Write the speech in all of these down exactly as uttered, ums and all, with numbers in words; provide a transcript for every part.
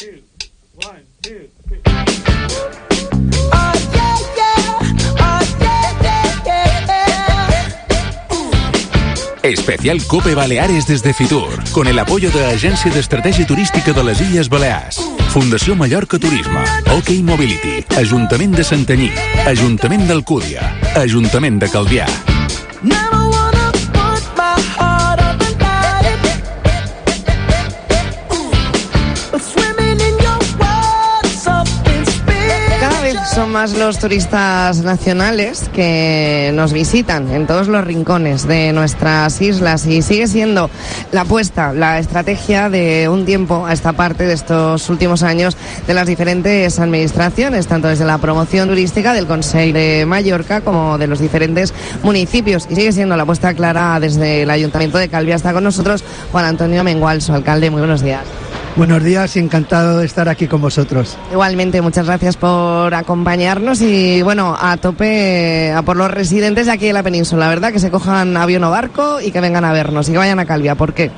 Especial Cope Baleares des de Fitur, con el apoyo de la Agencia de Estratègia Turística de les Illes Balears, Fundació Mallorca Turisme, OK Mobility, Ajuntament de Santanyí, Ajuntament d'Alcúdia, Ajuntament de Calvià. Son más los turistas nacionales que nos visitan en todos los rincones de nuestras islas y sigue siendo la apuesta, la estrategia de un tiempo a esta parte de estos últimos años de las diferentes administraciones, tanto desde la promoción turística del Consell de Mallorca como de los diferentes municipios, y sigue siendo la apuesta clara desde el Ayuntamiento de Calvià. Está con nosotros Juan Antonio Mengual, su alcalde. Muy buenos días. Buenos días y encantado de estar aquí con vosotros. Igualmente, muchas gracias por acompañarnos y bueno, a tope a por los residentes de aquí de la península, ¿verdad? Que se cojan avión o barco y que vengan a vernos y que vayan a Calvià. ¿Por qué?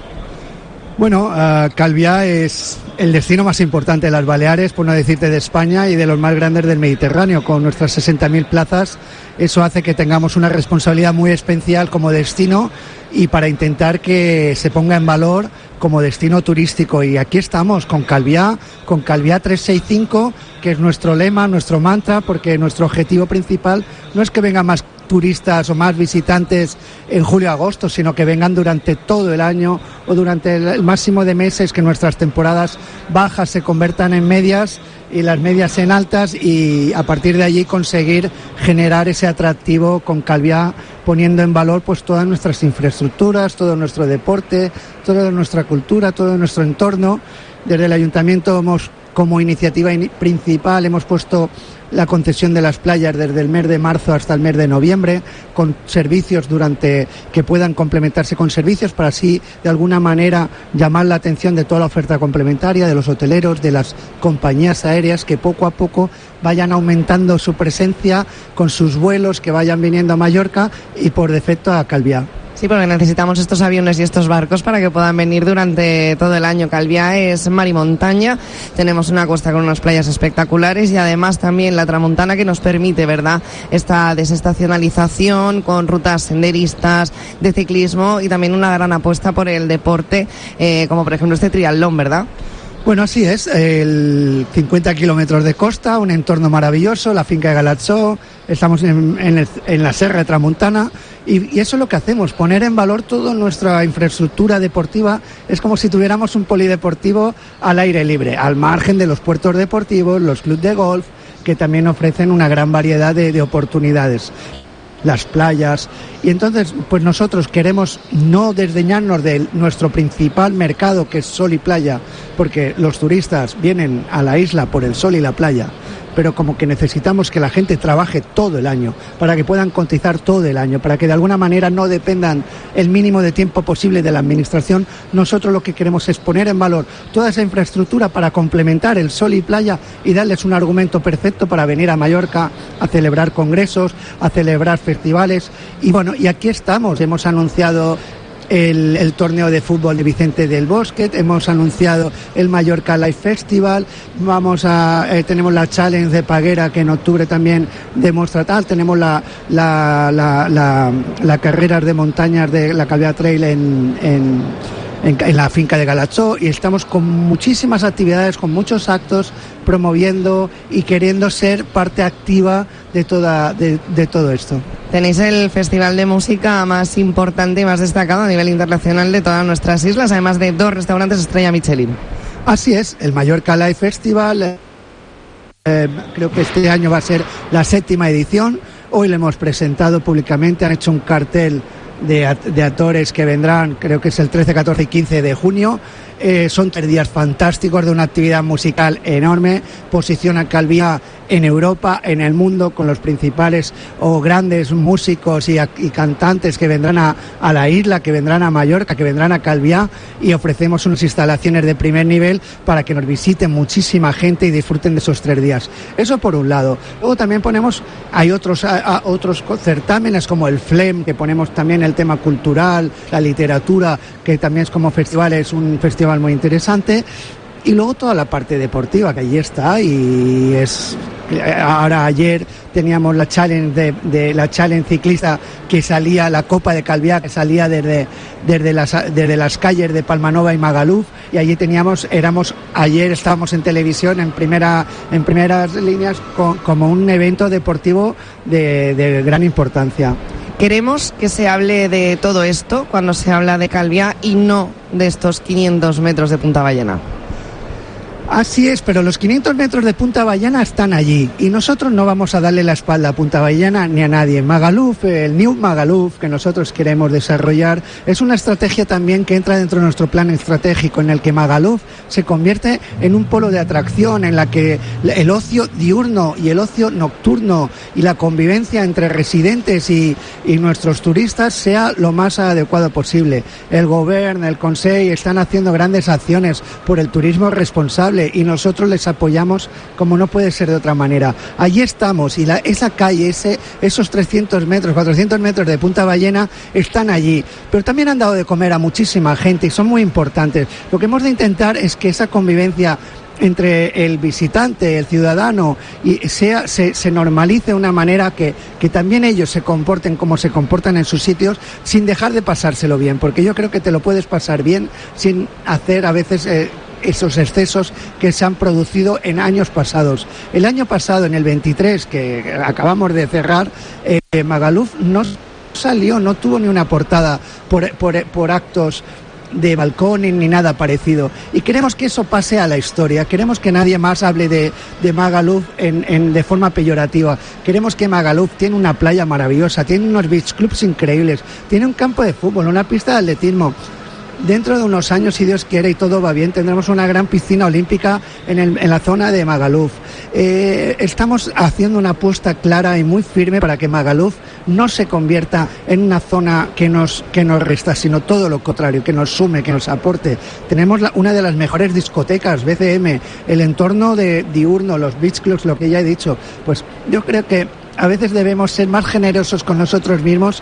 Bueno, uh, Calvià es el destino más importante de las Baleares, por no decirte de España, y de los más grandes del Mediterráneo, con nuestras sesenta mil plazas. Eso hace que tengamos una responsabilidad muy especial como destino y para intentar que se ponga en valor como destino turístico. Y aquí estamos con Calvià, con Calvià trescientos sesenta y cinco, que es nuestro lema, nuestro mantra, porque nuestro objetivo principal no es que vengan más turistas o más visitantes en julio-agosto, sino que vengan durante todo el año o durante el máximo de meses, que nuestras temporadas bajas se conviertan en medias y las medias en altas, y a partir de allí conseguir generar ese atractivo con Calvià, poniendo en valor pues todas nuestras infraestructuras, todo nuestro deporte, toda nuestra cultura, todo nuestro entorno. Desde el Ayuntamiento hemos, como iniciativa in- principal, hemos puesto la concesión de las playas desde el mes de marzo hasta el mes de noviembre, con servicios durante que puedan complementarse con servicios, para así de alguna manera llamar la atención de toda la oferta complementaria, de los hoteleros, de las compañías aéreas, que poco a poco vayan aumentando su presencia con sus vuelos, que vayan viniendo a Mallorca y por defecto a Calvià. Sí, porque necesitamos estos aviones y estos barcos para que puedan venir durante todo el año. Calvià es mar y montaña, tenemos una costa con unas playas espectaculares y además también la tramuntana, que nos permite, ¿verdad?, esta desestacionalización con rutas senderistas, de ciclismo, y también una gran apuesta por el deporte, eh, como por ejemplo este triatlón, ¿verdad? Bueno, así es, el cincuenta kilómetros de costa, un entorno maravilloso, la finca de Galatzó, estamos en, en, el, en la Serra de Tramuntana, y, y eso es lo que hacemos, poner en valor toda nuestra infraestructura deportiva. Es como si tuviéramos un polideportivo al aire libre, al margen de los puertos deportivos, los clubes de golf, que también ofrecen una gran variedad de, de oportunidades, las playas. Y entonces pues nosotros queremos no desdeñarnos de nuestro principal mercado, que es sol y playa, porque los turistas vienen a la isla por el sol y la playa, pero como que necesitamos que la gente trabaje todo el año, para que puedan cotizar todo el año, para que de alguna manera no dependan el mínimo de tiempo posible de la administración. Nosotros lo que queremos es poner en valor toda esa infraestructura para complementar el sol y playa y darles un argumento perfecto para venir a Mallorca a celebrar congresos, a celebrar festivales. Y bueno, y aquí estamos, hemos anunciado El, el torneo de fútbol de Vicente del Bosque, hemos anunciado el Mallorca Life Festival, vamos a eh, tenemos la Challenge de Paguera, que en octubre también demuestra tal, tenemos la la la la, la carreras de montañas de la Calvià Trail en, en En, en la finca de Galatzó, y estamos con muchísimas actividades, con muchos actos, promoviendo y queriendo ser parte activa de toda de, de todo esto. Tenéis el festival de música más importante y más destacado a nivel internacional de todas nuestras islas, además de dos restaurantes estrella Michelin. Así es, el Mallorca Live Festival, eh, creo que este año va a ser la séptima edición. Hoy lo hemos presentado públicamente, han hecho un cartel de, de actores que vendrán, creo que es el trece, catorce y quince de junio. Eh, son tres días fantásticos de una actividad musical enorme, posiciona Calvià en Europa, en el mundo, con los principales o grandes músicos y, y cantantes que vendrán a, a la isla, que vendrán a Mallorca, que vendrán a Calvià, y ofrecemos unas instalaciones de primer nivel para que nos visiten muchísima gente y disfruten de esos tres días. Eso por un lado. Luego también ponemos, hay otros, a, a, otros certámenes como el FLEM, que ponemos también el tema cultural, la literatura, que también es como festival, es un festival muy interesante. y luego toda la parte deportiva que allí está, y es ahora ayer teníamos la challenge de, de la challenge ciclista que salía, la Copa de Calviá que salía desde desde las desde las calles de Palmanova y Magaluf, y allí teníamos éramos ayer estábamos en televisión en primera en primeras líneas con, como un evento deportivo de, de gran importancia. Queremos que se hable de todo esto cuando se habla de Calviá y no de estos quinientos metros de Punta Ballena. Así es, pero los quinientos metros de Punta Ballena están allí y nosotros no vamos a darle la espalda a Punta Ballena ni a nadie. Magaluf, el New Magaluf que nosotros queremos desarrollar, es una estrategia también que entra dentro de nuestro plan estratégico, en el que Magaluf se convierte en un polo de atracción, en la que el ocio diurno y el ocio nocturno y la convivencia entre residentes y, y nuestros turistas sea lo más adecuado posible. El Gobierno, el Consejo están haciendo grandes acciones por el turismo responsable y nosotros les apoyamos como no puede ser de otra manera. Allí estamos y la, esa calle, ese, esos trescientos metros, cuatrocientos metros de Punta Ballena están allí, pero también han dado de comer a muchísima gente y son muy importantes. Lo que hemos de intentar es que esa convivencia entre el visitante, el ciudadano, y sea se, se normalice de una manera que, que también ellos se comporten como se comportan en sus sitios, sin dejar de pasárselo bien, porque yo creo que te lo puedes pasar bien sin hacer a veces eh, esos excesos que se han producido en años pasados. El año pasado, en el veintitrés, que acabamos de cerrar, eh, Magaluf no salió, no tuvo ni una portada por, por, por actos de balconing ni nada parecido, y queremos que eso pase a la historia. Queremos que nadie más hable de, de Magaluf en, en, de forma peyorativa. Queremos que Magaluf tiene una playa maravillosa, tiene unos beach clubs increíbles, tiene un campo de fútbol, una pista de atletismo. Dentro de unos años, si Dios quiere y todo va bien, tendremos una gran piscina olímpica en, el, en la zona de Magaluf. Eh, estamos haciendo una apuesta clara y muy firme para que Magaluf no se convierta en una zona que nos, que nos resta, sino todo lo contrario, que nos sume, que nos aporte. Tenemos la, una de las mejores discotecas, B C M, el entorno de diurno, los beach clubs, lo que ya he dicho. Pues yo creo que a veces debemos ser más generosos con nosotros mismos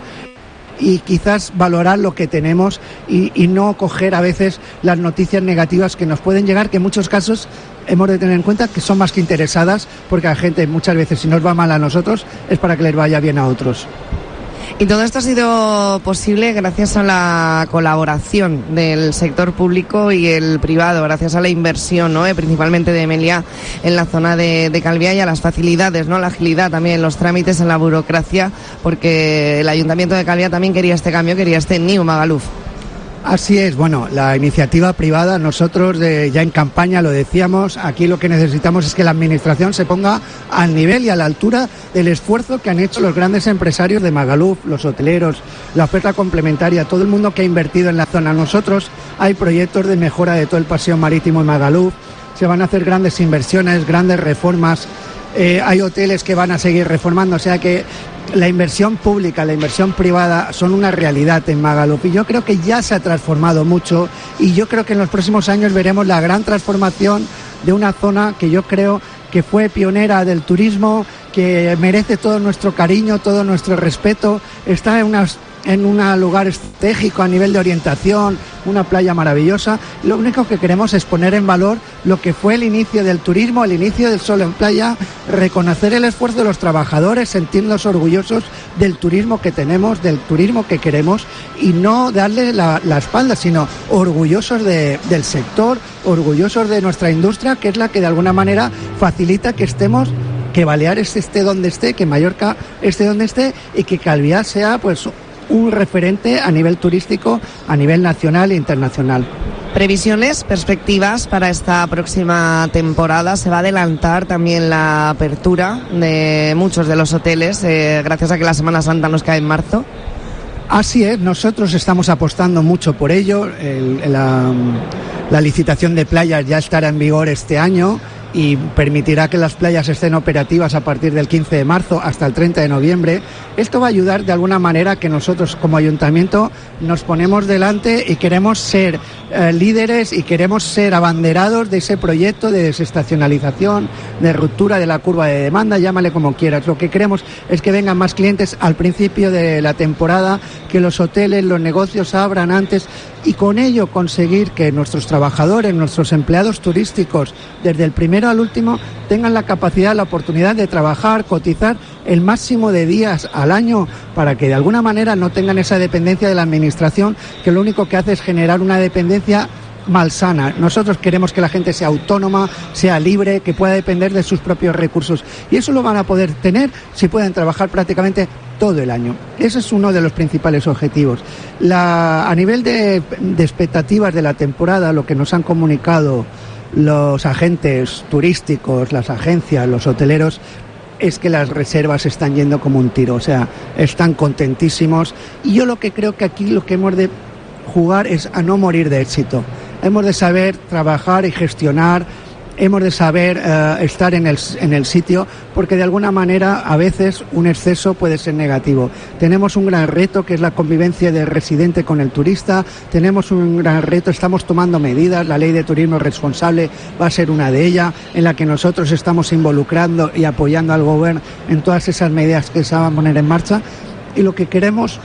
y quizás valorar lo que tenemos y, y no coger a veces las noticias negativas que nos pueden llegar, que en muchos casos hemos de tener en cuenta que son más que interesadas, porque la gente muchas veces, si nos va mal a nosotros, es para que les vaya bien a otros. Y todo esto ha sido posible gracias a la colaboración del sector público y el privado, gracias a la inversión, ¿no? Eh, principalmente de Meliá en la zona de, de Calviá, y a las facilidades, ¿no? La agilidad también en los trámites, en la burocracia, porque el Ayuntamiento de Calviá también quería este cambio, quería este New Magaluf. Así es, bueno, la iniciativa privada, nosotros de, ya en campaña lo decíamos, aquí lo que necesitamos es que la administración se ponga al nivel y a la altura del esfuerzo que han hecho los grandes empresarios de Magaluf, los hoteleros, la oferta complementaria, todo el mundo que ha invertido en la zona. Nosotros hay proyectos de mejora de todo el paseo marítimo en Magaluf, se van a hacer grandes inversiones, grandes reformas, eh, hay hoteles que van a seguir reformando, o sea que la inversión pública, la inversión privada son una realidad en Magaluf, y yo creo que ya se ha transformado mucho, y yo creo que en los próximos años veremos la gran transformación de una zona que yo creo que fue pionera del turismo, que merece todo nuestro cariño, todo nuestro respeto. Está en unas en un lugar estratégico a nivel de orientación, una playa maravillosa. Lo único que queremos es poner en valor lo que fue el inicio del turismo, el inicio del Sol en Playa, reconocer el esfuerzo de los trabajadores, sentirnos orgullosos del turismo que tenemos, del turismo que queremos, y no darle la, la espalda, sino orgullosos de, del sector, orgullosos de nuestra industria, que es la que de alguna manera facilita que estemos, que Baleares esté donde esté, que Mallorca esté donde esté, y que Calviá sea pues un referente a nivel turístico, a nivel nacional e internacional. Previsiones, perspectivas para esta próxima temporada. Se va a adelantar también la apertura de muchos de los hoteles, eh, gracias a que la Semana Santa nos cae en marzo. Así es, nosotros estamos apostando mucho por ello. El, la, la licitación de playas ya estará en vigor este año y permitirá que las playas estén operativas a partir del quince de marzo hasta el treinta de noviembre. Esto va a ayudar de alguna manera a que nosotros como ayuntamiento nos ponemos delante y queremos ser eh, líderes y queremos ser abanderados de ese proyecto de desestacionalización, de ruptura de la curva de demanda, llámale como quieras. Lo que queremos es que vengan más clientes al principio de la temporada, que los hoteles, los negocios abran antes. y con ello conseguir que nuestros trabajadores, nuestros empleados turísticos, desde el primero al último, tengan la capacidad, la oportunidad de trabajar, cotizar el máximo de días al año para que de alguna manera no tengan esa dependencia de la administración, que lo único que hace es generar una dependencia malsana. Nosotros queremos que la gente sea autónoma, sea libre, que pueda depender de sus propios recursos. Y eso lo van a poder tener si pueden trabajar prácticamente todo el año. Ese es uno de los principales objetivos. La, a nivel de, de expectativas de la temporada, lo que nos han comunicado los agentes turísticos, las agencias, los hoteleros, es que las reservas están yendo como un tiro. O sea, están contentísimos. Y yo lo que creo que aquí lo que hemos de jugar es a no morir de éxito. Hemos de saber trabajar y gestionar, hemos de saber uh, estar en el, en el sitio, porque de alguna manera a veces un exceso puede ser negativo. Tenemos un gran reto que es la convivencia del residente con el turista, tenemos un gran reto, estamos tomando medidas, la ley de turismo responsable va a ser una de ellas, en la que nosotros estamos involucrando y apoyando al gobierno en todas esas medidas que se van a poner en marcha, y lo que queremos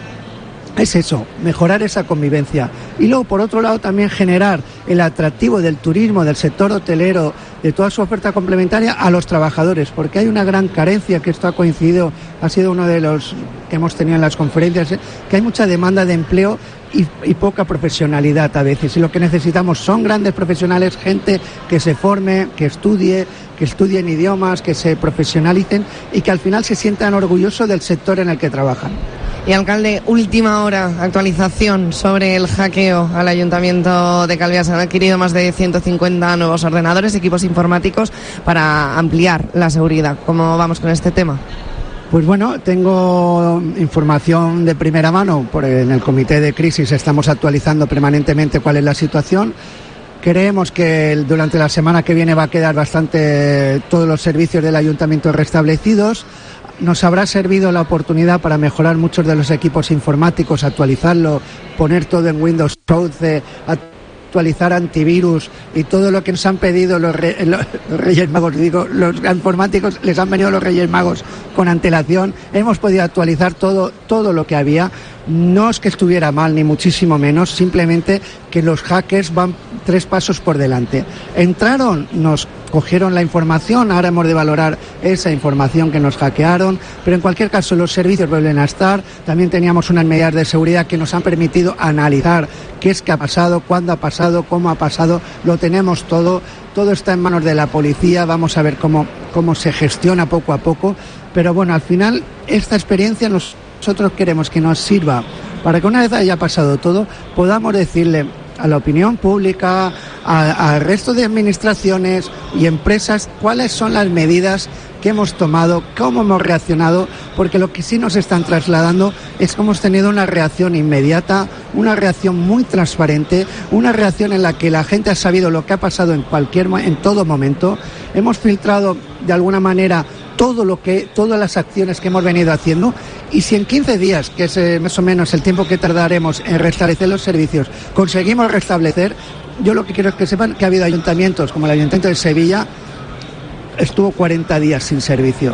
es eso, mejorar esa convivencia. Y luego, por otro lado, también generar el atractivo del turismo, del sector hotelero, de toda su oferta complementaria a los trabajadores, porque hay una gran carencia, que esto ha coincidido, ha sido uno de los que hemos tenido en las conferencias, que hay mucha demanda de empleo y, y poca profesionalidad a veces. Y lo que necesitamos son grandes profesionales, gente que se forme, que estudie, que estudien idiomas, que se profesionalicen y que al final se sientan orgullosos del sector en el que trabajan. Y alcalde, última hora, actualización sobre el hackeo al Ayuntamiento de Calviá. Se han adquirido más de ciento cincuenta nuevos ordenadores, equipos informáticos para ampliar la seguridad. ¿Cómo vamos con este tema? Pues bueno, tengo información de primera mano. Por en el comité de crisis estamos actualizando permanentemente cuál es la situación. Creemos que durante la semana que viene va a quedar bastante todos los servicios del Ayuntamiento restablecidos. Nos habrá servido la oportunidad para mejorar muchos de los equipos informáticos, actualizarlo, poner todo en Windows once, actualizar antivirus y todo lo que nos han pedido los, re, los Reyes Magos, digo, los informáticos, les han venido los Reyes Magos con antelación. Hemos podido actualizar todo, todo lo que había. No es que estuviera mal, ni muchísimo menos, simplemente que los hackers van tres pasos por delante. Entraron, nos cogieron la información, ahora hemos de valorar esa información que nos hackearon, pero en cualquier caso los servicios vuelven a estar. También teníamos unas medidas de seguridad que nos han permitido analizar qué es que ha pasado, cuándo ha pasado, cómo ha pasado, lo tenemos todo, todo está en manos de la policía, vamos a ver cómo, cómo se gestiona poco a poco, pero bueno, al final esta experiencia nos Nosotros queremos que nos sirva para que una vez haya pasado todo, podamos decirle a la opinión pública, al resto de administraciones y empresas, cuáles son las medidas que hemos tomado, cómo hemos reaccionado, porque lo que sí nos están trasladando es que hemos tenido una reacción inmediata, una reacción muy transparente, una reacción en la que la gente ha sabido lo que ha pasado en cualquier, en todo momento. Hemos filtrado de alguna manera todo lo que, todas las acciones que hemos venido haciendo, y si en quince días, que es eh, más o menos el tiempo que tardaremos en restablecer los servicios, conseguimos restablecer, yo lo que quiero es que sepan que ha habido ayuntamientos, como el Ayuntamiento de Sevilla, estuvo cuarenta días sin servicio.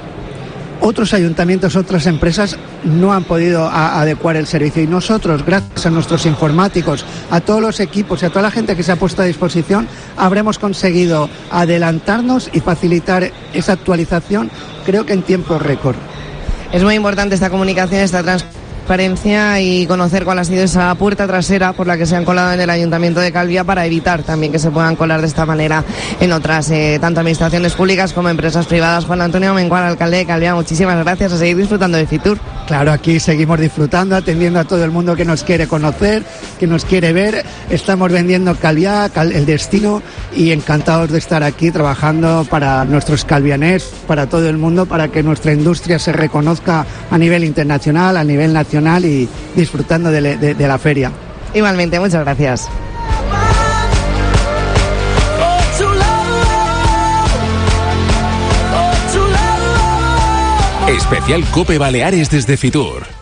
Otros ayuntamientos, otras empresas no han podido a, adecuar el servicio, y nosotros, gracias a nuestros informáticos, a todos los equipos y a toda la gente que se ha puesto a disposición, habremos conseguido adelantarnos y facilitar esa actualización, creo que en tiempo récord. Es muy importante esta comunicación, esta transparencia y conocer cuál ha sido esa puerta trasera por la que se han colado en el Ayuntamiento de Calviá, para evitar también que se puedan colar de esta manera en otras, eh, tanto administraciones públicas como empresas privadas. Juan Antonio Mengual, alcalde de Calviá, muchísimas gracias, a seguir disfrutando de Fitur. Claro, aquí seguimos disfrutando, atendiendo a todo el mundo que nos quiere conocer, que nos quiere ver. Estamos vendiendo Calviá, el destino, y encantados de estar aquí trabajando para nuestros calvianés, para todo el mundo, para que nuestra industria se reconozca a nivel internacional, a nivel nacional, y disfrutando de, de, de la feria. Igualmente, muchas gracias. Especial COPE Baleares desde Fitur.